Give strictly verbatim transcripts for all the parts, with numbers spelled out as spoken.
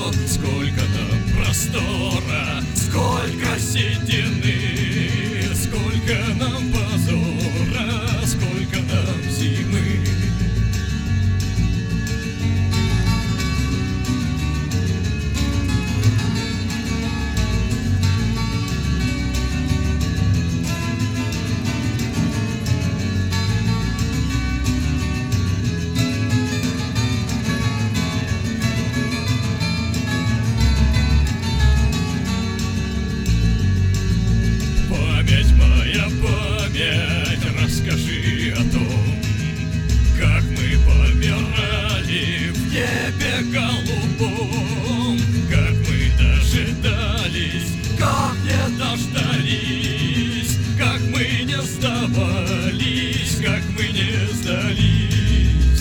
Сколько нам простора, сколько седины, сколько нам позора, сколько нам зимы. Память моя, память, расскажи о том, как мы помирали в небе голубом, как мы дожидались, как не дождались, как мы не сдавались, как мы не сдались.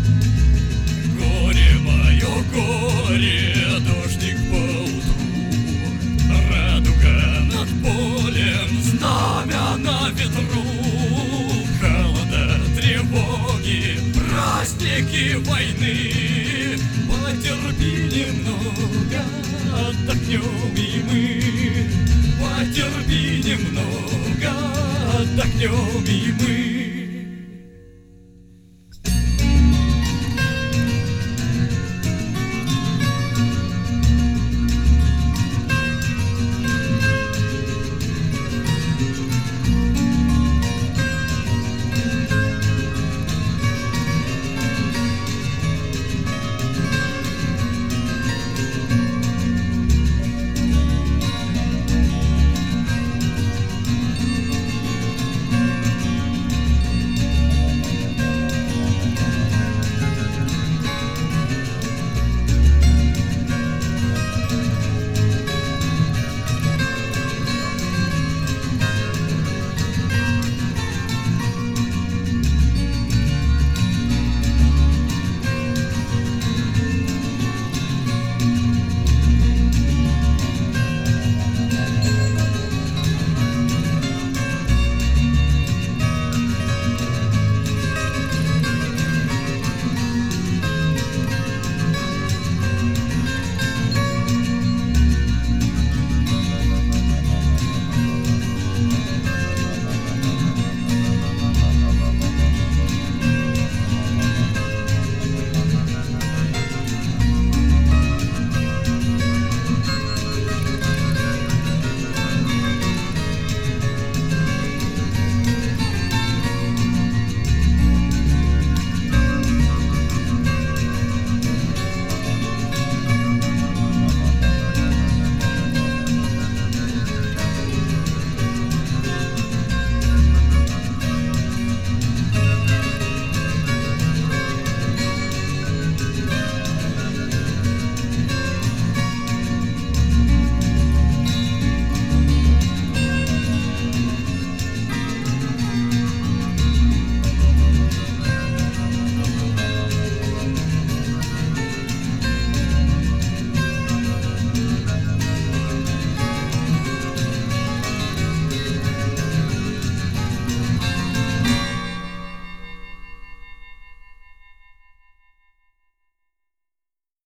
Горе мое, горе, дождик поутру, радуга над полем, знамя на ветру, холода, тревоги, праздники войны. Потерпи немного, отдохнем и мы. Потерпи немного, отдохнем и